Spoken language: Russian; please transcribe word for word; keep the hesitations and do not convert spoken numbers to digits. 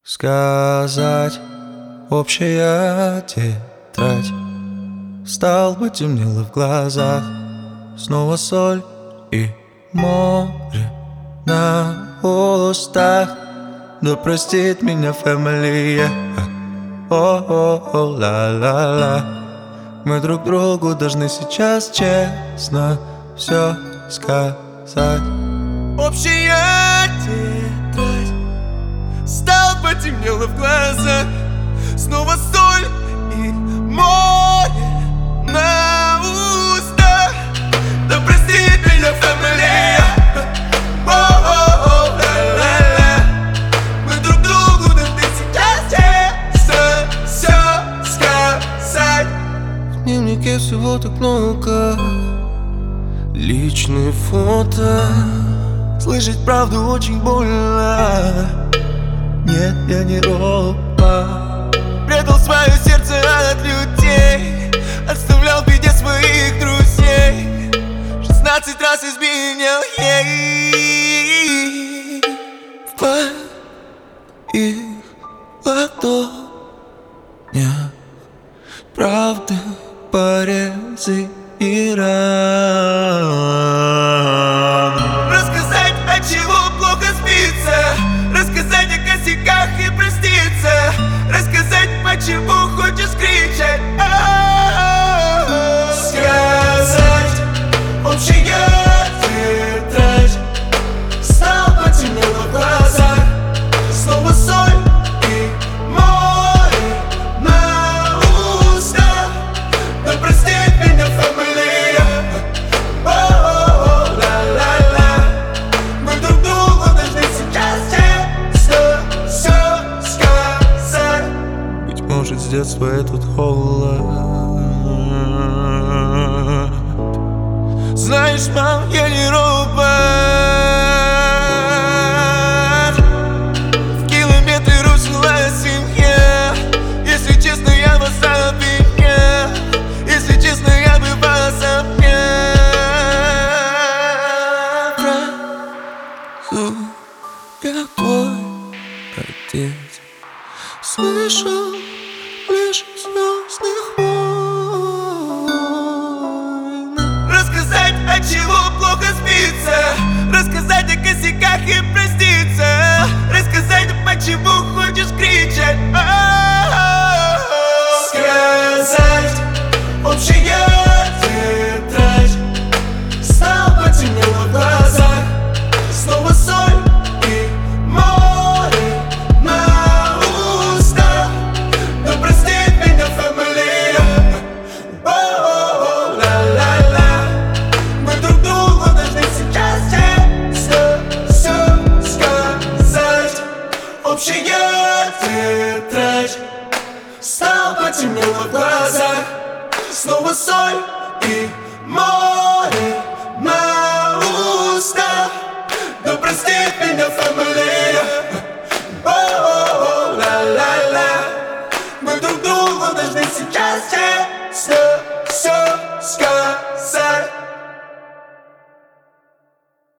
сказать общая тетрадь. Стал потемнело в глазах, снова соль и море на устах. Да простит меня фэмилия, о-о-о, ла-ла-ла. Мы друг другу должны сейчас честно все сказать. Общая тетрадь. Стал потемнело в глазах, снова соль и море на устах. Да простит меня фэмилия, о-о-о, ла-ла-ла. Мы друг другу должны сейчас честно все сказать. В дневнике всего так много, личные фото. Слышать правду очень больно. Нет, я не робот. Предал свое сердце от людей, оставлял в беде своих друзей. Шестнадцать раз изменял ей. В моих ладонях правды, порезы и раны. Рассказать, от чего плохо спится, рассказать о косяках и проститься, рассказать, почему хочешь кричать. Сказать общая тетрадь. Стал потемнело в глазах, снова соль и море на устах. Да простит меня фэмилия, о-о-о, ла-ла-ла. Мы друг другу должны сейчас честно все сказать. Быть может, с детства этот холод. Знаешь, мам, я не робот. В километре рушила семья. Если честно, я вас обвиняю. Если честно, я бы вас обнял. Я твой отец, слышал лишь звездных войн. Рассказать, от чего плохо спится, рассказать о косяках и проститься, рассказать, почему хочешь кричать. Сказать общая тетрадь. Стал потемнело в глазах, снова соль и море на устах. Да простит меня фэмилия, о-о-о, ла-ла-ла. Мы друг другу должны сейчас честно все сказать. Общая тетрадь. Стал потемнело в глазах, снова соль и море на устах. Да простит меня фэмилия.